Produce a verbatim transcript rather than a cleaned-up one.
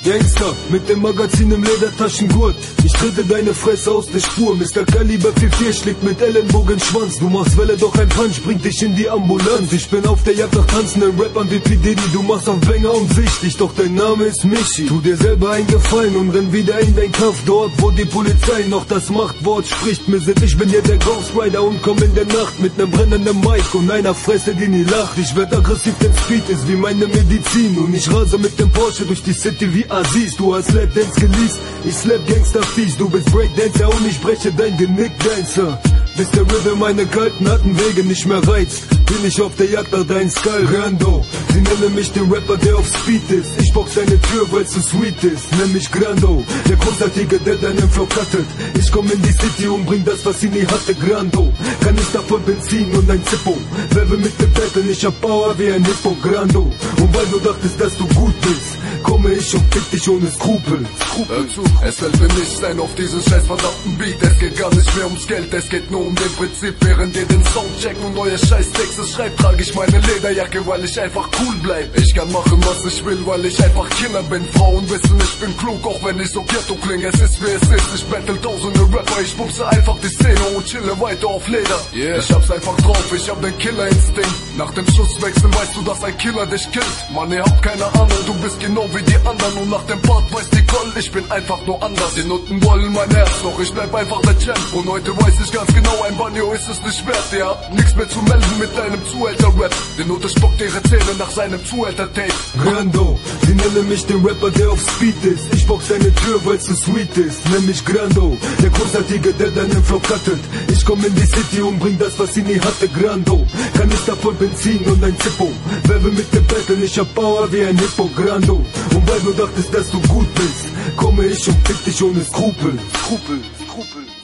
Gangster, mit dem Magazin im Ledertaschengurt. Ich trete deine Fresse aus der Spur. Mister Kaliber vier vier schlägt mit Ellenbogen Schwanz. Du machst Welle, doch ein Punch bringt dich in die Ambulanz. Ich bin auf der Jagd nach tanzenden Rappern wie P. Diddy. Du machst auf Banger und wichtig, doch dein Name ist Michi. Tu dir selber einen Gefallen und renn wieder in dein Kaff. Dort, wo die Polizei noch das Machtwort spricht. Mir sind, ich bin ja der Ghost Rider und komm in der Nacht mit nem brennenden Mic und einer Fresse, die nie lacht. Ich werd aggressiv, denn Speed ist wie meine Medizin. Und ich rase mit dem Porsche durch die City wie Aziz. Du hast Lapdance geleast, ich slap Gangster fies. Du bist Breakdancer und ich breche dein Genick, Dancer. Bis der Rhythm meine kalten harten Wege nicht mehr reizt, bin ich auf der Jagd nach deinem Skull Grando. Sie nennen mich den Rapper, der auf Speed ist. Ich box deine Tür, weil's so sweet ist. Nenn mich Grando, der großartige, der deinen Flow cuttet. Ich komm in die City und bring das, was sie nie hatte, Grando. Kanister voll Benzin und ein Zippo. Wer will mit dem Battle, ich hab Power wie ein Hippo, Grando. Und weil du dachtest, dass du gut bist, komme ich und fick dich ohne Skrupel. Hör zu, es fällt mir nicht ein auf diesen scheiß verdammten Beat. Es geht gar nicht mehr ums Geld, es geht nur um den Prinzip. Während ihr den Sound checkt und neue Scheißtexte schreibt, trage ich meine Lederjacke, weil ich einfach cool bleib. Ich kann machen, was ich will, weil ich einfach Killer bin. Frauen wissen, ich bin klug, auch wenn ich so ghetto klinge. Es ist wie es ist, ich battle tausende Rapper. Ich bumse einfach die Szene und chille weiter auf Leder. Yeah. Ich hab's einfach drauf, ich hab den Killerinstinkt. Nach dem Schusswechsel weißt du, dass ein Killer dich killt. Mann, ihr habt keine Ahnung, du bist genau wie die anderen. Und nach dem Part weiß die Gold, ich bin einfach nur anders. Die Nutten wollen mein Herz, doch ich bleib einfach der Champ. Und heute weiß ich ganz genau, ein Banjo ist es nicht wert. Ihr habt nichts mehr zu melden mit deinem Zuhälter-Rap. Die Nutte spuckt ihre Zähne nach seinem Zuhälter-Tape. Grando, sie nennen mich den Rapper, der auf Speed ist. Ich box deine Tür, weil's so sweet ist. Nenn mich Grando, der großartige, der deinen Flow cuttet. Ich komm in die City und bring das, was sie nie hatte, Grando. Kanister voll Benzin und ein Zippo. Wer will mit dem Battle, ich hab Power wie ein Hippo, Grando. Und weil du dachtest, dass du gut bist, komme ich und fick dich ohne Skrupel. Skrupel, Skrupel.